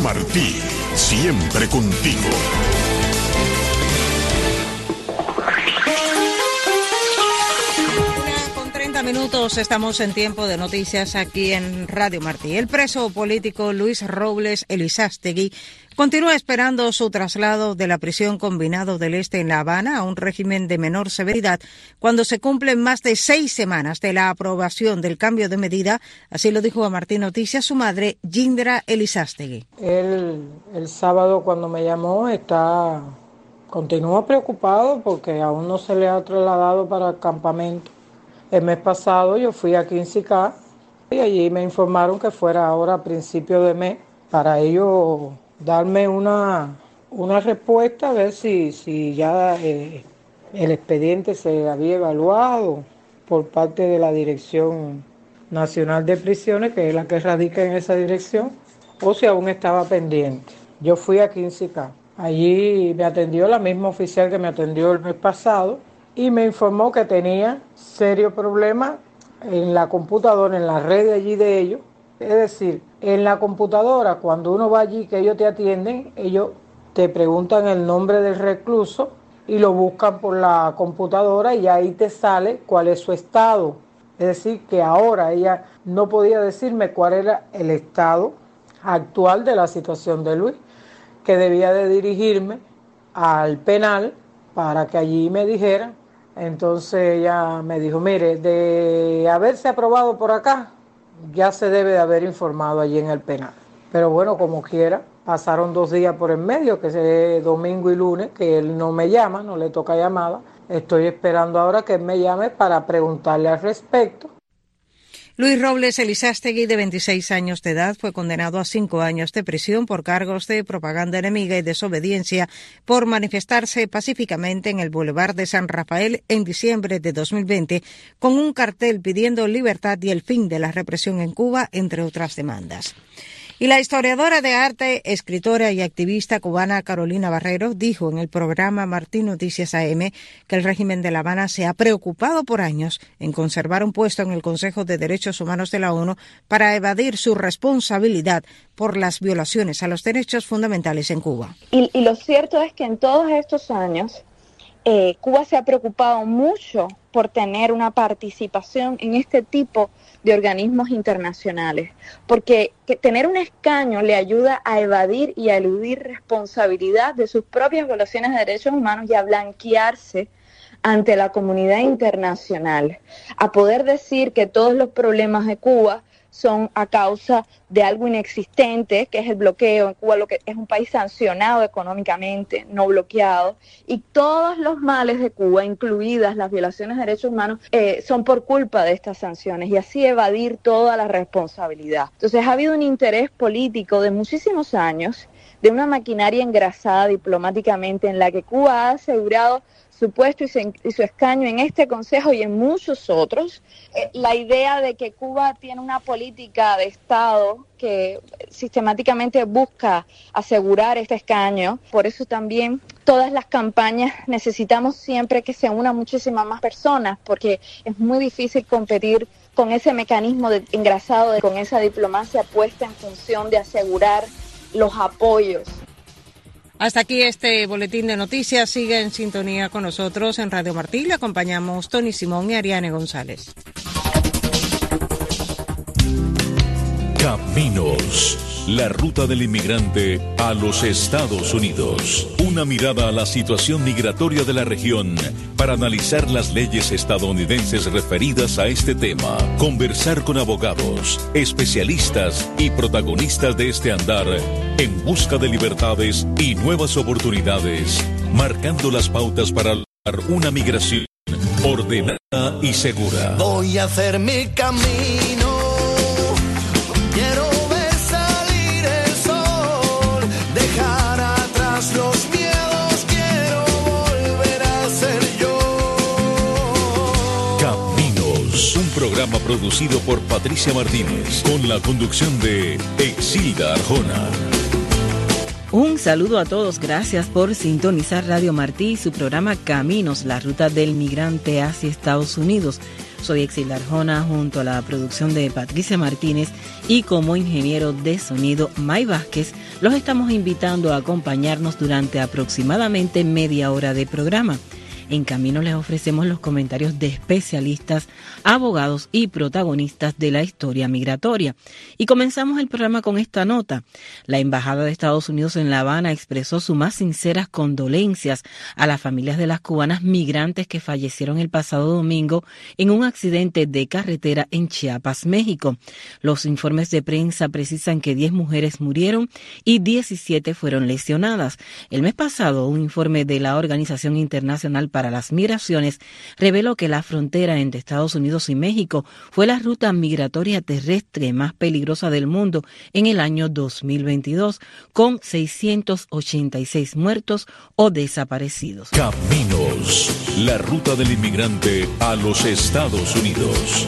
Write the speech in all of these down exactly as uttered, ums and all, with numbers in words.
Martí, siempre contigo. Minutos, estamos en tiempo de noticias aquí en Radio Martí. El preso político Luis Robles Elizástegui continúa esperando su traslado de la prisión Combinado del Este en La Habana a un régimen de menor severidad cuando se cumplen más de seis semanas de la aprobación del cambio de medida. Así lo dijo a Martí Noticias su madre, Yindra Elizástegui. Él, el sábado cuando me llamó, está continúa preocupado porque aún no se le ha trasladado para el campamento. El mes pasado yo fui a Quincy K y allí me informaron que fuera ahora a principio de mes para ellos darme una, una respuesta, a ver si, si ya eh, el expediente se había evaluado por parte de la Dirección Nacional de Prisiones, que es la que radica en esa dirección, o si aún estaba pendiente. Yo fui a Quincy K. Allí me atendió la misma oficial que me atendió el mes pasado y me informó que tenía serio problema en la computadora, en la red de allí de ellos. Es decir, en la computadora, cuando uno va allí, que ellos te atienden, ellos te preguntan el nombre del recluso y lo buscan por la computadora y ahí te sale cuál es su estado. Es decir, que ahora ella no podía decirme cuál era el estado actual de la situación de Luis, que debía de dirigirme al penal para que allí me dijera. Entonces ella me dijo, mire, de haberse aprobado por acá, ya se debe de haber informado allí en el penal. Pero bueno, como quiera, pasaron dos días por el medio, que es domingo y lunes, que él no me llama, no le toca llamada. Estoy esperando ahora que él me llame para preguntarle al respecto. Luis Robles Elizástegui, de veintiséis años de edad, fue condenado a cinco años de prisión por cargos de propaganda enemiga y desobediencia por manifestarse pacíficamente en el Boulevard de San Rafael en diciembre de dos mil veinte con un cartel pidiendo libertad y el fin de la represión en Cuba, entre otras demandas. Y la historiadora de arte, escritora y activista cubana Carolina Barrero dijo en el programa Martí Noticias A M que el régimen de La Habana se ha preocupado por años en conservar un puesto en el Consejo de Derechos Humanos de la ONU para evadir su responsabilidad por las violaciones a los derechos fundamentales en Cuba. Y, y lo cierto es que en todos estos años eh, Cuba se ha preocupado mucho por tener una participación en este tipo de organismos internacionales, porque que tener un escaño le ayuda a evadir y a eludir responsabilidad de sus propias violaciones de derechos humanos y a blanquearse ante la comunidad internacional, a poder decir que todos los problemas de Cuba son a causa de algo inexistente, que es el bloqueo. En Cuba lo que es un país sancionado económicamente, no bloqueado, y todos los males de Cuba, incluidas las violaciones de derechos humanos, eh, son por culpa de estas sanciones, y así evadir toda la responsabilidad. Entonces ha habido un interés político de muchísimos años, de una maquinaria engrasada diplomáticamente en la que Cuba ha asegurado su puesto y su, y su escaño en este Consejo y en muchos otros. Eh, la idea de que Cuba tiene una política de Estado que sistemáticamente busca asegurar este escaño, por eso también todas las campañas necesitamos siempre que se unan muchísimas más personas, porque es muy difícil competir con ese mecanismo de, engrasado, de, con esa diplomacia puesta en función de asegurar los apoyos. Hasta aquí este boletín de noticias. Sigue en sintonía con nosotros en Radio Martí. Le acompañamos Tony Simón y Ariane González. Caminos, la ruta del inmigrante a los Estados Unidos. Una mirada a la situación migratoria de la región para analizar las leyes estadounidenses referidas a este tema. Conversar con abogados, especialistas y protagonistas de este andar en busca de libertades y nuevas oportunidades, marcando las pautas para lograr una migración ordenada y segura. Voy a hacer mi camino. Quiero ver salir el sol, dejar atrás los miedos, quiero volver a ser yo. Caminos, un programa producido por Patricia Martínez, con la conducción de Exilda Arjona. Un saludo a todos, gracias por sintonizar Radio Martí y su programa Caminos, la ruta del migrante hacia Estados Unidos. Soy Exilda Arjona junto a la producción de Patricia Martínez y como ingeniero de sonido May Vázquez, los estamos invitando a acompañarnos durante aproximadamente media hora de programa. En camino les ofrecemos los comentarios de especialistas, abogados y protagonistas de la historia migratoria. Y comenzamos el programa con esta nota. La Embajada de Estados Unidos en La Habana expresó sus más sinceras condolencias a las familias de las cubanas migrantes que fallecieron el pasado domingo en un accidente de carretera en Chiapas, México. Los informes de prensa precisan que diez mujeres murieron y diecisiete fueron lesionadas. El mes pasado, un informe de la Organización Internacional para las Migraciones reveló que la frontera entre Estados Unidos y México fue la ruta migratoria terrestre más peligrosa del mundo en el año dos mil veintidós, con seiscientos ochenta y seis muertos o desaparecidos. Caminos, la ruta del inmigrante a los Estados Unidos.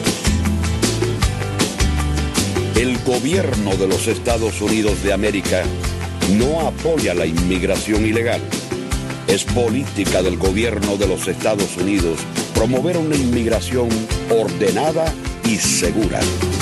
El gobierno de los Estados Unidos de América no apoya la inmigración ilegal. Es política del gobierno de los Estados Unidos promover una inmigración ordenada y segura.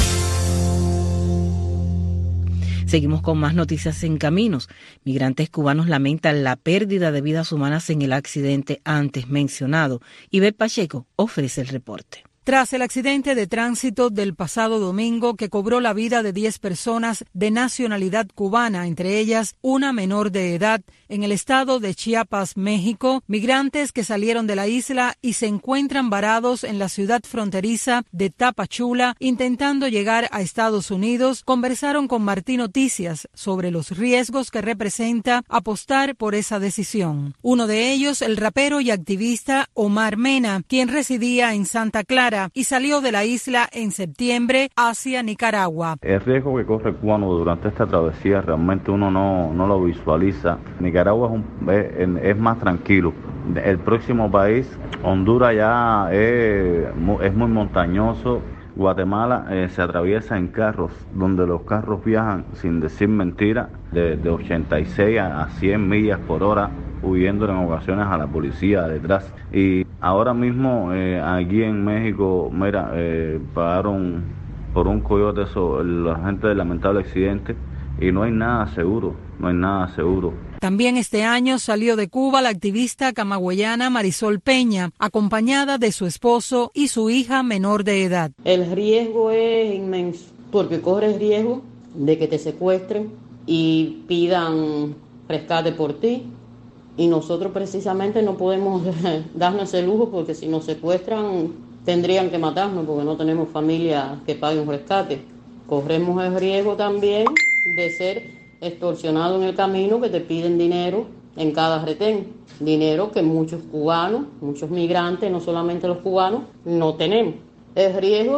Seguimos con más noticias en Caminos. Migrantes cubanos lamentan la pérdida de vidas humanas en el accidente antes mencionado. Ivette Pacheco ofrece el reporte. Tras el accidente de tránsito del pasado domingo que cobró la vida de diez personas de nacionalidad cubana, entre ellas una menor de edad, en el estado de Chiapas, México, migrantes que salieron de la isla y se encuentran varados en la ciudad fronteriza de Tapachula intentando llegar a Estados Unidos, conversaron con Martín Noticias sobre los riesgos que representa apostar por esa decisión. Uno de ellos, el rapero y activista Omar Mena, quien residía en Santa Clara y salió de la isla en septiembre hacia Nicaragua. El riesgo que corre el cubano durante esta travesía realmente uno no, no lo visualiza. Nicaragua es, un, es, es más tranquilo. El próximo país, Honduras, ya es, es muy montañoso. Guatemala eh, se atraviesa en carros, donde los carros viajan, sin decir mentira, de, de ochenta y seis a cien millas por hora, huyendo en ocasiones a la policía detrás. Y ahora mismo eh, aquí en México, mira, eh, pagaron por un coyote eso, la gente del lamentable accidente, y no hay nada seguro, no hay nada seguro. También este año salió de Cuba la activista camagüeyana Marisol Peña, acompañada de su esposo y su hija menor de edad. El riesgo es inmenso, porque corres riesgo de que te secuestren y pidan rescate por ti. Y nosotros precisamente no podemos darnos ese lujo, porque si nos secuestran tendrían que matarnos, porque no tenemos familia que pague un rescate. Corremos el riesgo también de ser extorsionado en el camino, que te piden dinero en cada retén. Dinero que muchos cubanos, muchos migrantes, no solamente los cubanos, no tenemos. El riesgo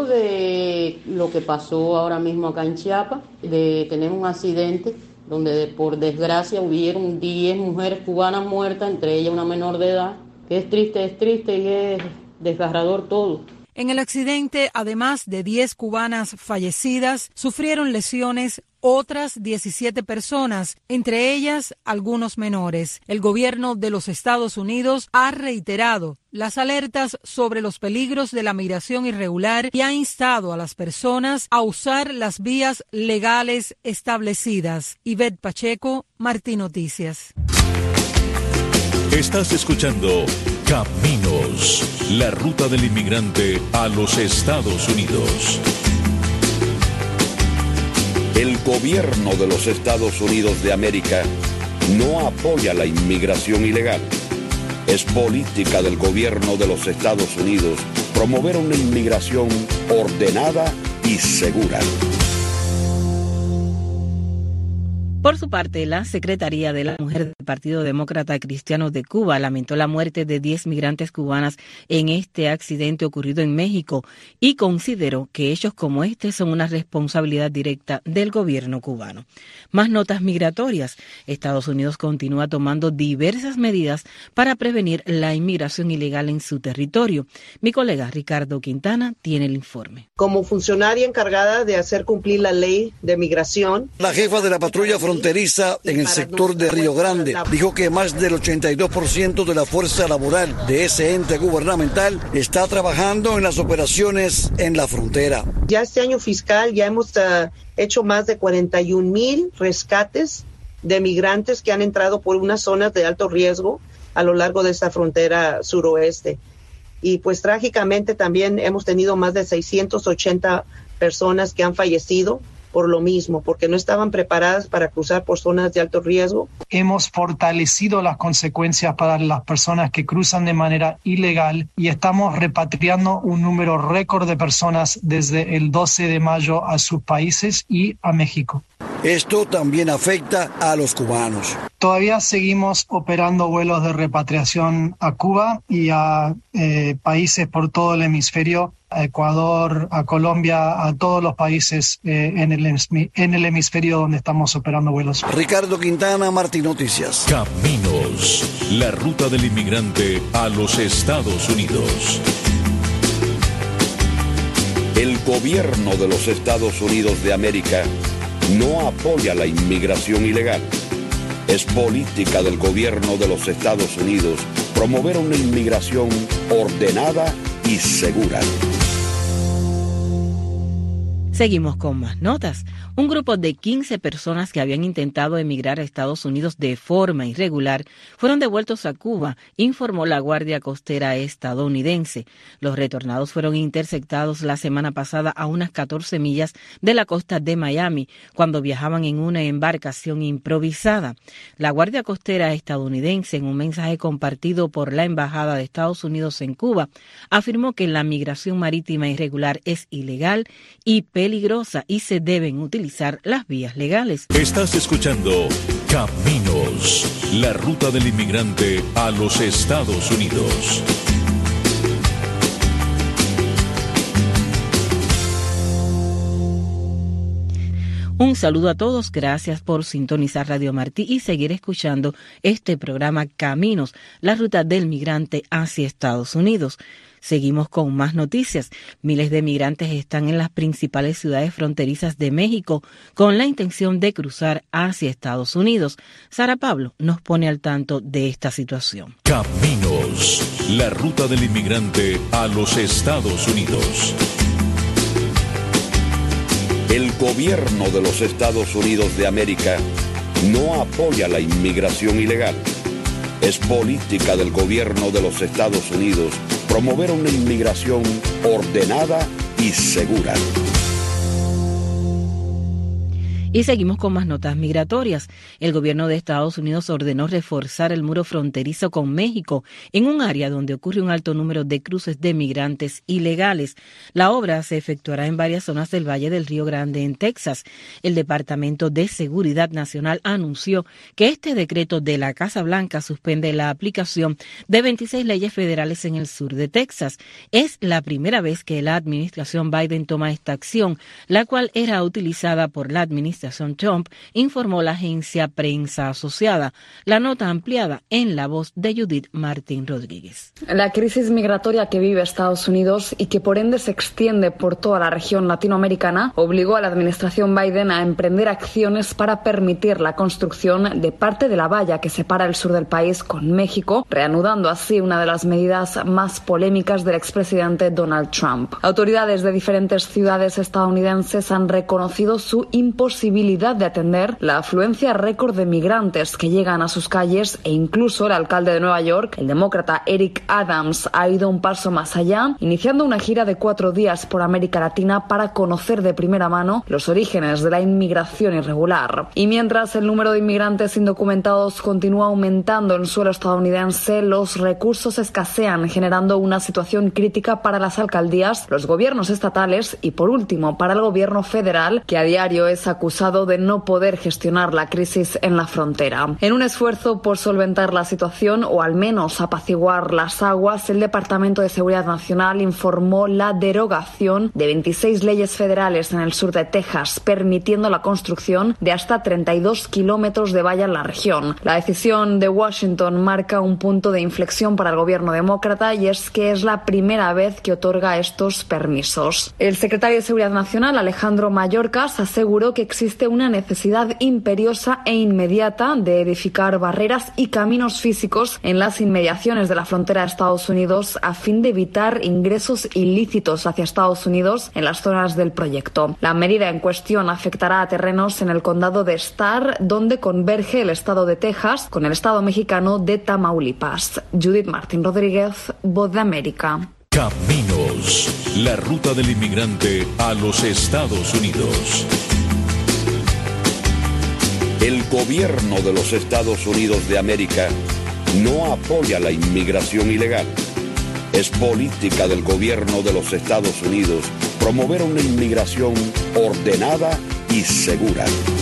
de lo que pasó ahora mismo acá en Chiapas, de tener un accidente donde por desgracia hubieron diez mujeres cubanas muertas, entre ellas una menor de edad, que es triste, es triste y es desgarrador todo. En el accidente, además de diez cubanas fallecidas, sufrieron lesiones otras diecisiete personas, entre ellas algunos menores. El gobierno de los Estados Unidos ha reiterado las alertas sobre los peligros de la migración irregular y ha instado a las personas a usar las vías legales establecidas. Ivette Pacheco, Martín Noticias. Estás escuchando Caminos, la ruta del inmigrante a los Estados Unidos. El gobierno de los Estados Unidos de América no apoya la inmigración ilegal. Es política del gobierno de los Estados Unidos promover una inmigración ordenada y segura. Por su parte, la Secretaría de la Mujer del Partido Demócrata Cristiano de Cuba lamentó la muerte de diez migrantes cubanas en este accidente ocurrido en México y consideró que hechos como este son una responsabilidad directa del gobierno cubano. Más notas migratorias. Estados Unidos continúa tomando diversas medidas para prevenir la inmigración ilegal en su territorio. Mi colega Ricardo Quintana tiene el informe. Como funcionaria encargada de hacer cumplir la ley de migración, la jefa de la patrulla fronteriza en el sector de Río Grande. Dijo que más del ochenta y dos por ciento de la fuerza laboral de ese ente gubernamental está trabajando en las operaciones en la frontera. Ya este año fiscal ya hemos uh, hecho más de cuarenta y un mil rescates de migrantes que han entrado por unas zonas de alto riesgo a lo largo de esta frontera suroeste. Y pues trágicamente también hemos tenido más de seiscientas ochenta personas que han fallecido por lo mismo, porque no estaban preparadas para cruzar por zonas de alto riesgo. Hemos fortalecido las consecuencias para las personas que cruzan de manera ilegal y estamos repatriando un número récord de personas desde el doce de mayo a sus países y a México. Esto también afecta a los cubanos. Todavía seguimos operando vuelos de repatriación a Cuba y a eh, países por todo el hemisferio, a Ecuador, a Colombia, a todos los países eh, en, el, en el hemisferio donde estamos operando vuelos. Ricardo Quintana, Martín Noticias. Caminos, la ruta del inmigrante a los Estados Unidos. El gobierno de los Estados Unidos de América no apoya la inmigración ilegal. Es política del gobierno de los Estados Unidos promover una inmigración ordenada y segura. Seguimos con más notas. Un grupo de quince personas que habían intentado emigrar a Estados Unidos de forma irregular fueron devueltos a Cuba, informó la Guardia Costera estadounidense. Los retornados fueron interceptados la semana pasada a unas catorce millas de la costa de Miami, cuando viajaban en una embarcación improvisada. La Guardia Costera estadounidense, en un mensaje compartido por la Embajada de Estados Unidos en Cuba, afirmó que la migración marítima irregular es ilegal y peligrosa y se deben utilizar las vías legales. Estás escuchando Caminos, la ruta del inmigrante a los Estados Unidos. Un saludo a todos, gracias por sintonizar Radio Martí y seguir escuchando este programa Caminos, la ruta del migrante hacia Estados Unidos. Seguimos con más noticias. Miles de migrantes están en las principales ciudades fronterizas de México con la intención de cruzar hacia Estados Unidos. Sara Pablo nos pone al tanto de esta situación. Caminos, la ruta del inmigrante a los Estados Unidos. El gobierno de los Estados Unidos de América no apoya la inmigración ilegal. Es política del gobierno de los Estados Unidos promover una inmigración ordenada y segura. Y seguimos con más notas migratorias. El gobierno de Estados Unidos ordenó reforzar el muro fronterizo con México en un área donde ocurre un alto número de cruces de migrantes ilegales. La obra se efectuará en varias zonas del Valle del Río Grande, en Texas. El Departamento de Seguridad Nacional anunció que este decreto de la Casa Blanca suspende la aplicación de veintiséis leyes federales en el sur de Texas. Es la primera vez que la administración Biden toma esta acción, la cual era utilizada por la administración Trump, informó la agencia Prensa Asociada. La nota ampliada en la voz de Judith Martín Rodríguez. La crisis migratoria que vive Estados Unidos y que por ende se extiende por toda la región latinoamericana obligó a la administración Biden a emprender acciones para permitir la construcción de parte de la valla que separa el sur del país con México, reanudando así una de las medidas más polémicas del expresidente Donald Trump. Autoridades de diferentes ciudades estadounidenses han reconocido su imposibilidad de atender la afluencia récord de migrantes que llegan a sus calles e incluso el alcalde de Nueva York, el demócrata Eric Adams, ha ido un paso más allá, iniciando una gira de cuatro días por América Latina para conocer de primera mano los orígenes de la inmigración irregular. Y mientras el número de inmigrantes indocumentados continúa aumentando en suelo estadounidense, los recursos escasean, generando una situación crítica para las alcaldías, los gobiernos estatales y, por último, para el gobierno federal, que a diario es acusado de no poder gestionar la crisis en la frontera. En un esfuerzo por solventar la situación o al menos apaciguar las aguas, el Departamento de Seguridad Nacional informó la derogación de veintiséis leyes federales en el sur de Texas, permitiendo la construcción de hasta treinta y dos kilómetros de valla en la región. La decisión de Washington marca un punto de inflexión para el gobierno demócrata y es que es la primera vez que otorga estos permisos. El secretario de Seguridad Nacional, Alejandro Mayorkas, aseguró que existe existe una necesidad imperiosa e inmediata de edificar barreras y caminos físicos en las inmediaciones de la frontera de Estados Unidos a fin de evitar ingresos ilícitos hacia Estados Unidos en las zonas del proyecto. La medida en cuestión afectará a terrenos en el condado de Starr, donde converge el estado de Texas con el estado mexicano de Tamaulipas. Judith Martín Rodríguez, Voz de América. Caminos, la ruta del inmigrante a los Estados Unidos. El gobierno de los Estados Unidos de América no apoya la inmigración ilegal. Es política del gobierno de los Estados Unidos promover una inmigración ordenada y segura.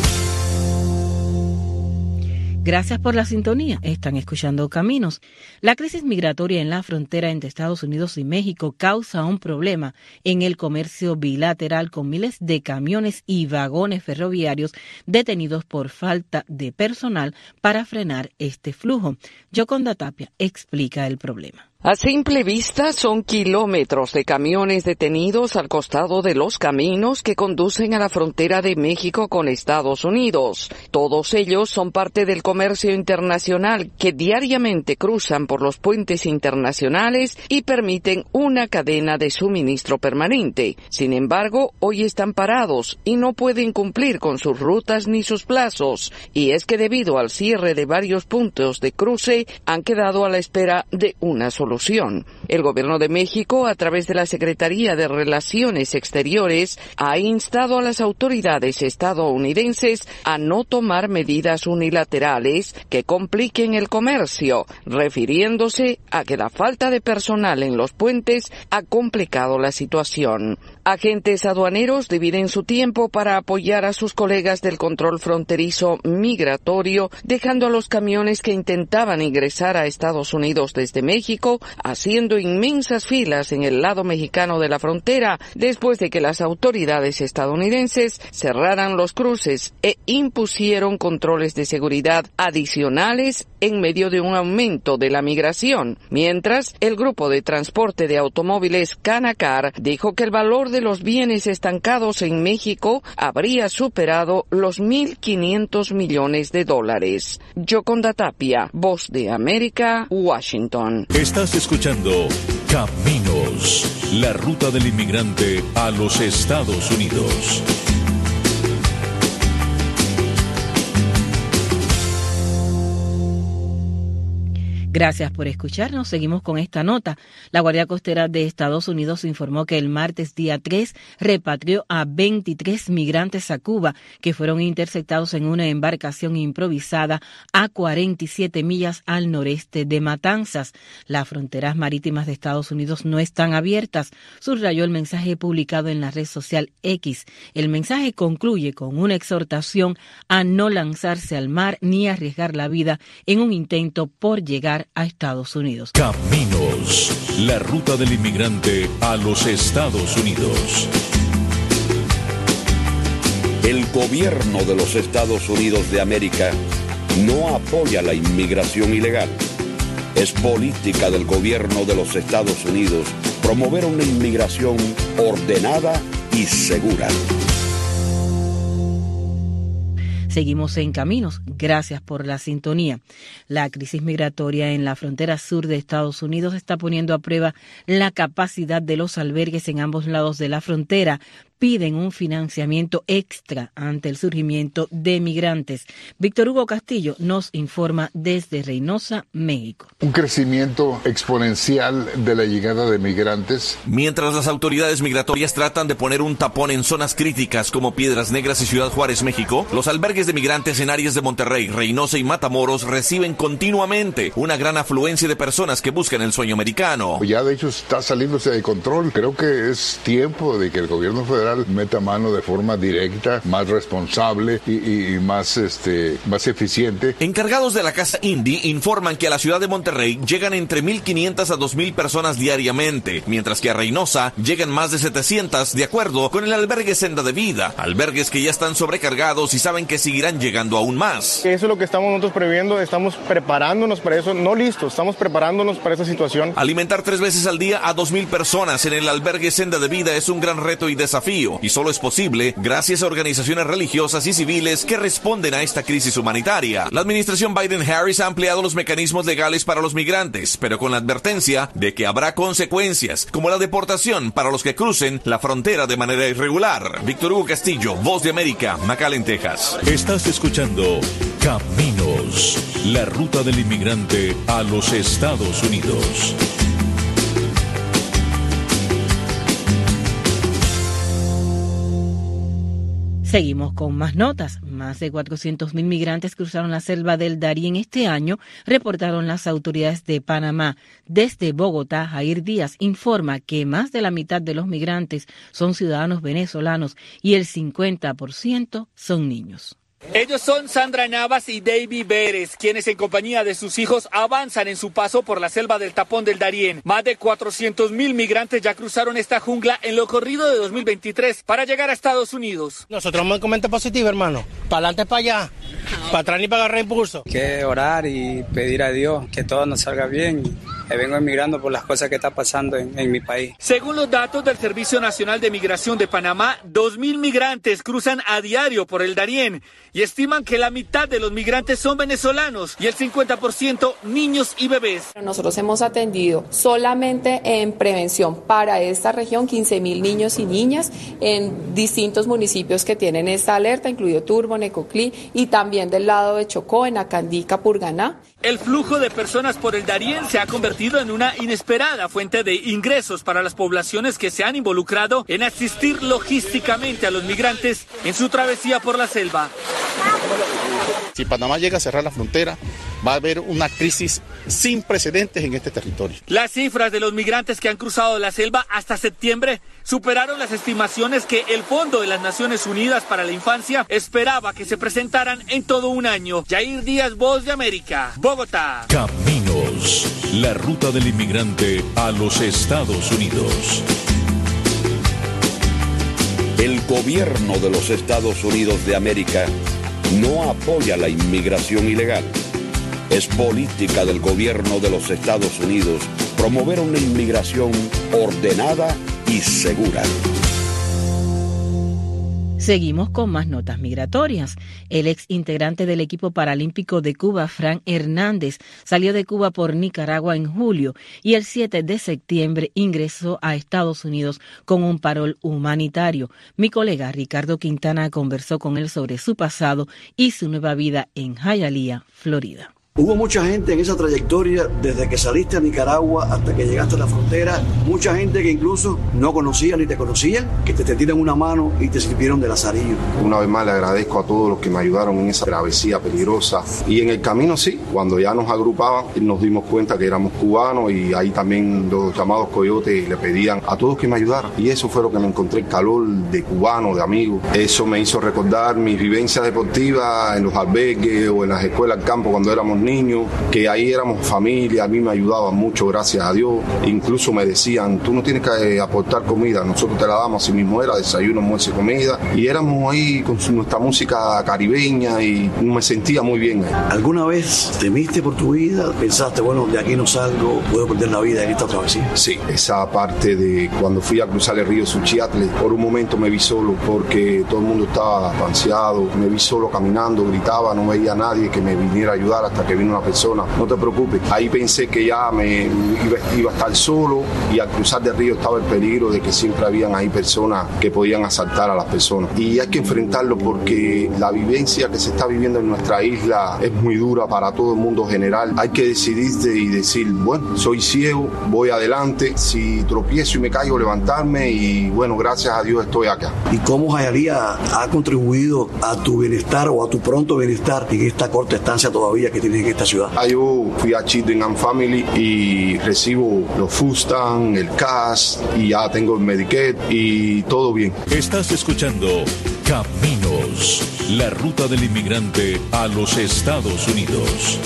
Gracias por la sintonía. Están escuchando Caminos. La crisis migratoria en la frontera entre Estados Unidos y México causa un problema en el comercio bilateral, con miles de camiones y vagones ferroviarios detenidos por falta de personal para frenar este flujo. Yoconda Tapia explica el problema. A simple vista son kilómetros de camiones detenidos al costado de los caminos que conducen a la frontera de México con Estados Unidos. Todos ellos son parte del comercio internacional que diariamente cruzan por los puentes internacionales y permiten una cadena de suministro permanente. Sin embargo, hoy están parados y no pueden cumplir con sus rutas ni sus plazos. Y es que debido al cierre de varios puntos de cruce, han quedado a la espera de una solución. El gobierno de México, a través de la Secretaría de Relaciones Exteriores, ha instado a las autoridades estadounidenses a no tomar medidas unilaterales que compliquen el comercio, refiriéndose a que la falta de personal en los puentes ha complicado la situación. Agentes aduaneros dividen su tiempo para apoyar a sus colegas del control fronterizo migratorio, dejando a los camiones que intentaban ingresar a Estados Unidos desde México haciendo inmensas filas en el lado mexicano de la frontera después de que las autoridades estadounidenses cerraran los cruces e impusieron controles de seguridad adicionales en medio de un aumento de la migración. Mientras, el grupo de transporte de automóviles Canacar dijo que el valor de los bienes estancados en México habría superado los mil quinientos millones de dólares. Yoconda Tapia, Voz de América, Washington. Estás escuchando Caminos, la ruta del inmigrante a los Estados Unidos. Gracias por escucharnos. Seguimos con esta nota. La Guardia Costera de Estados Unidos informó que el martes día tres repatrió a veintitrés migrantes a Cuba que fueron interceptados en una embarcación improvisada a cuarenta y siete millas al noreste de Matanzas. Las fronteras marítimas de Estados Unidos no están abiertas, subrayó el mensaje publicado en la red social X. El mensaje concluye con una exhortación a no lanzarse al mar ni arriesgar la vida en un intento por llegar a Estados Unidos. Caminos, la ruta del inmigrante a los Estados Unidos. El gobierno de los Estados Unidos de América no apoya la inmigración ilegal. Es política del gobierno de los Estados Unidos promover una inmigración ordenada y segura. Seguimos en Caminos. Gracias por la sintonía. La crisis migratoria en la frontera sur de Estados Unidos está poniendo a prueba la capacidad de los albergues en ambos lados de la frontera. Piden un financiamiento extra ante el surgimiento de migrantes. Víctor Hugo Castillo nos informa desde Reynosa, México. Un crecimiento exponencial de la llegada de migrantes. Mientras las autoridades migratorias tratan de poner un tapón en zonas críticas como Piedras Negras y Ciudad Juárez, México, los albergues de migrantes en áreas de Monterrey, Reynosa y Matamoros reciben continuamente una gran afluencia de personas que buscan el sueño americano. Ya de hecho está saliéndose de control. Creo que es tiempo de que el gobierno federal meta mano de forma directa, más responsable y, y, y más, este, más eficiente. Encargados de la Casa Indy informan que a la ciudad de Monterrey llegan entre mil quinientas a dos mil personas diariamente, mientras que a Reynosa llegan más de setecientas, de acuerdo con el albergue Senda de Vida. Albergues que ya están sobrecargados y saben que seguirán llegando aún más. Eso es lo que estamos nosotros previendo, estamos preparándonos para eso, no listos, estamos preparándonos para esa situación. Alimentar tres veces al día a dos mil personas en el albergue Senda de Vida es un gran reto y desafío. río, y solo es posible gracias a organizaciones religiosas y civiles que responden a esta crisis humanitaria. La administración Biden-Harris ha ampliado los mecanismos legales para los migrantes, pero con la advertencia de que habrá consecuencias, como la deportación para los que crucen la frontera de manera irregular. Víctor Hugo Castillo, Voz de América, McAllen, Texas. Estás escuchando Caminos, la ruta del inmigrante a los Estados Unidos. Seguimos con más notas. Más de cuatrocientos mil migrantes cruzaron la selva del Darién este año, reportaron las autoridades de Panamá. Desde Bogotá, Jair Díaz informa que más de la mitad de los migrantes son ciudadanos venezolanos y el cincuenta por ciento son niños. Ellos son Sandra Navas y David Vélez, quienes en compañía de sus hijos avanzan en su paso por la selva del Tapón del Darién. Más de cuatrocientos mil migrantes ya cruzaron esta jungla en lo corrido de dos mil veintitrés para llegar a Estados Unidos. Nosotros vamos con mente positiva, hermano. Para adelante, para allá. Para atrás ni para agarrar impulso. Que orar y pedir a Dios que todo nos salga bien. Me vengo emigrando por las cosas que está pasando en, en mi país. Según los datos del Servicio Nacional de Migración de Panamá, dos mil migrantes cruzan a diario por el Darién y estiman que la mitad de los migrantes son venezolanos y el cincuenta por ciento niños y bebés. Nosotros hemos atendido solamente en prevención para esta región quince mil niños y niñas en distintos municipios que tienen esta alerta, incluido Turbo, Necoclí y también del lado de Chocó, en Acandí, Purganá. El flujo de personas por el Darién se ha convertido en una inesperada fuente de ingresos para las poblaciones que se han involucrado en asistir logísticamente a los migrantes en su travesía por la selva. Si Panamá llega a cerrar la frontera, va a haber una crisis sin precedentes en este territorio. Las cifras de los migrantes que han cruzado la selva hasta septiembre superaron las estimaciones que el Fondo de las Naciones Unidas para la Infancia esperaba que se presentaran en todo un año. Jair Díaz, Voz de América, Bogotá. Caminos, la ruta del inmigrante a los Estados Unidos. El gobierno de los Estados Unidos de América no apoya la inmigración ilegal. Es política del gobierno de los Estados Unidos promover una inmigración ordenada y segura. Seguimos con más notas migratorias. El ex integrante del equipo paralímpico de Cuba, Frank Hernández, salió de Cuba por Nicaragua en julio y el siete de septiembre ingresó a Estados Unidos con un parol humanitario. Mi colega Ricardo Quintana conversó con él sobre su pasado y su nueva vida en Hialeah, Florida. Hubo mucha gente en esa trayectoria, desde que saliste a Nicaragua hasta que llegaste a la frontera, mucha gente que incluso no conocía ni te conocían, que te tendieron una mano y te sirvieron de lazarillo. Una vez más le agradezco a todos los que me ayudaron en esa travesía peligrosa. Y en el camino sí, cuando ya nos agrupaban, nos dimos cuenta que éramos cubanos y ahí también los llamados coyotes le pedían a todos que me ayudaran. Y eso fue lo que me encontré, el calor de cubano, de amigos. Eso me hizo recordar mis vivencias deportivas en los albergues o en las escuelas del campo cuando éramos niños, que ahí éramos familia, a mí me ayudaban mucho, gracias a Dios. Incluso me decían, tú no tienes que aportar comida, nosotros te la damos, así mismo era, desayuno, almuerzo y comida. Y éramos ahí con nuestra música caribeña y me sentía muy bien. ¿Alguna vez temiste por tu vida? ¿Pensaste, bueno, de aquí no salgo, puedo perder la vida en esta travesía? Sí, esa parte de cuando fui a cruzar el río Suchiatle, por un momento me vi solo porque todo el mundo estaba panseado, me vi solo caminando, gritaba, no veía a nadie que me viniera a ayudar hasta que vino una persona. No te preocupes, ahí pensé que ya me iba, iba a estar solo y al cruzar del río estaba el peligro de que siempre habían ahí personas que podían asaltar a las personas. Y hay que enfrentarlo porque la vivencia que se está viviendo en nuestra isla es muy dura para todo el mundo general. Hay que decidirse y decir, bueno, soy ciego, voy adelante, si tropiezo y me caigo, levantarme y bueno, gracias a Dios estoy acá. ¿Y cómo Hialeah ha contribuido a tu bienestar o a tu pronto bienestar en esta corta estancia todavía que tienes en esta ciudad? Ah, yo fui a Children and Family y recibo los food stamps, el cash y ya tengo el Medicaid y todo bien. Estás escuchando Caminos, la ruta del inmigrante a los Estados Unidos.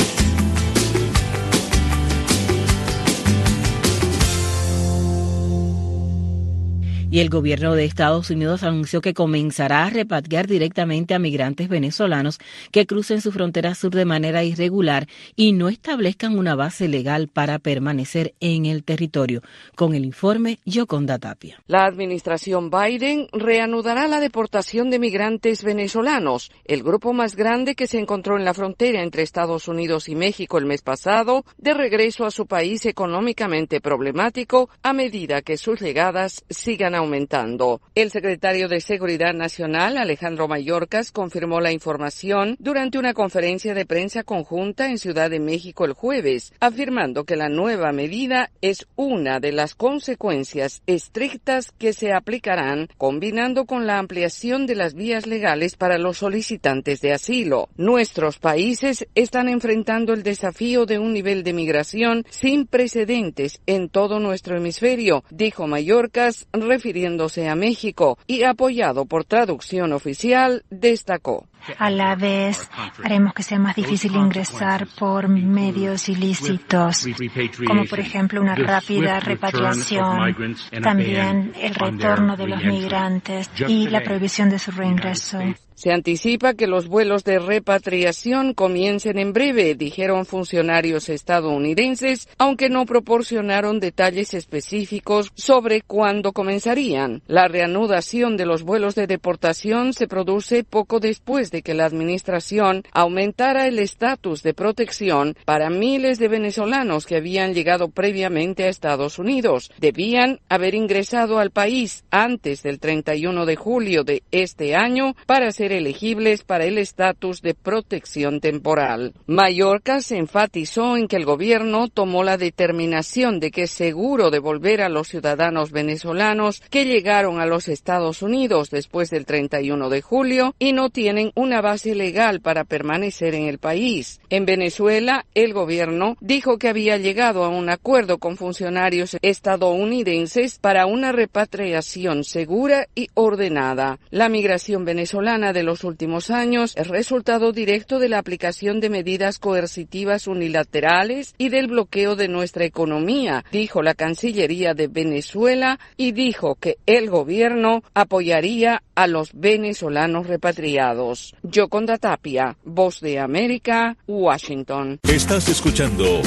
Y el gobierno de Estados Unidos anunció que comenzará a repatriar directamente a migrantes venezolanos que crucen su frontera sur de manera irregular y no establezcan una base legal para permanecer en el territorio. Con el informe, Yoconda Tapia. La administración Biden reanudará la deportación de migrantes venezolanos, el grupo más grande que se encontró en la frontera entre Estados Unidos y México el mes pasado, de regreso a su país económicamente problemático a medida que sus llegadas sigan aumentando. El secretario de Seguridad Nacional, Alejandro Mayorkas, confirmó la información durante una conferencia de prensa conjunta en Ciudad de México el jueves, afirmando que la nueva medida es una de las consecuencias estrictas que se aplicarán, combinando con la ampliación de las vías legales para los solicitantes de asilo. Nuestros países están enfrentando el desafío de un nivel de migración sin precedentes en todo nuestro hemisferio, dijo Mayorkas, refiriéndose a México, y apoyado por traducción oficial, destacó. A la vez, haremos que sea más difícil ingresar por medios ilícitos, como por ejemplo una rápida repatriación, también el retorno de los migrantes y la prohibición de su reingreso. Se anticipa que los vuelos de repatriación comiencen en breve, dijeron funcionarios estadounidenses, aunque no proporcionaron detalles específicos sobre cuándo comenzarían. La reanudación de los vuelos de deportación se produce poco después de que la administración aumentara el estatus de protección para miles de venezolanos que habían llegado previamente a Estados Unidos. Debían haber ingresado al país antes del treinta y uno de julio de este año para ser elegibles para el estatus de protección temporal. Mayorkas enfatizó en que el gobierno tomó la determinación de que es seguro devolver a los ciudadanos venezolanos que llegaron a los Estados Unidos después del treinta y uno de julio y no tienen una base legal para permanecer en el país. En Venezuela, el gobierno dijo que había llegado a un acuerdo con funcionarios estadounidenses para una repatriación segura y ordenada. La migración venezolana de los últimos años es resultado directo de la aplicación de medidas coercitivas unilaterales y del bloqueo de nuestra economía, dijo la Cancillería de Venezuela, y dijo que el gobierno apoyaría a los venezolanos repatriados. Yoconda Tapia, Voz de América, Washington. Estás escuchando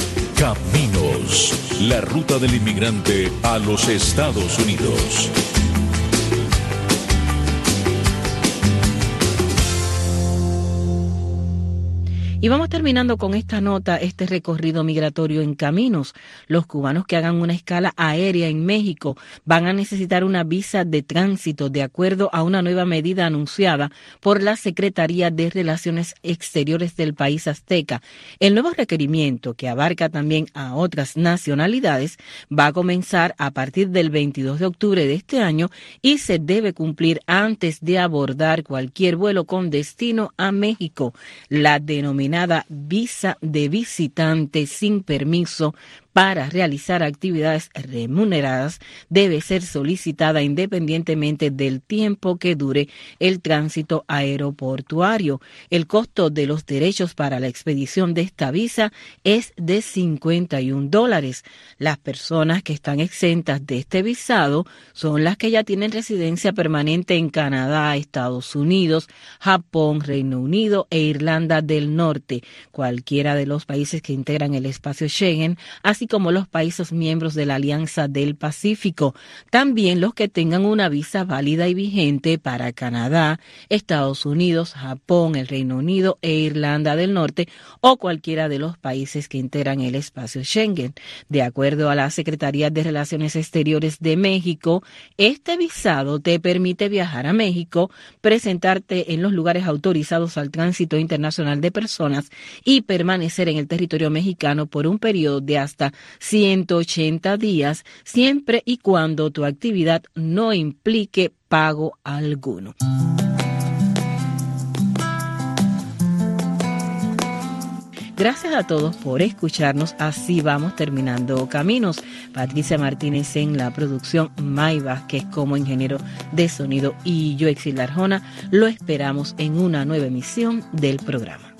Caminos, la ruta del inmigrante a los Estados Unidos. Y vamos terminando con esta nota, este recorrido migratorio en Caminos. Los cubanos que hagan una escala aérea en México van a necesitar una visa de tránsito de acuerdo a una nueva medida anunciada por la Secretaría de Relaciones Exteriores del país azteca. El nuevo requerimiento, que abarca también a otras nacionalidades, va a comenzar a partir del veintidós de octubre de este año y se debe cumplir antes de abordar cualquier vuelo con destino a México. La denominación visa de visitante sin permiso para realizar actividades remuneradas debe ser solicitada independientemente del tiempo que dure el tránsito aeroportuario. El costo de los derechos para la expedición de esta visa es de cincuenta y un dólares. Las personas que están exentas de este visado son las que ya tienen residencia permanente en Canadá, Estados Unidos, Japón, Reino Unido e Irlanda del Norte, cualquiera de los países que integran el espacio Schengen, así como los países miembros de la Alianza del Pacífico. También los que tengan una visa válida y vigente para Canadá, Estados Unidos, Japón, el Reino Unido e Irlanda del Norte o cualquiera de los países que integran el espacio Schengen. De acuerdo a la Secretaría de Relaciones Exteriores de México, este visado te permite viajar a México, presentarte en los lugares autorizados al tránsito internacional de personas y permanecer en el territorio mexicano por un periodo de hasta ciento ochenta días, siempre y cuando tu actividad no implique pago alguno. Gracias a todos por escucharnos. Así vamos terminando Caminos. Patricia Martínez en la producción, May Vázquez como ingeniero de sonido y yo, Exil Arjona. Lo esperamos en una nueva emisión del programa.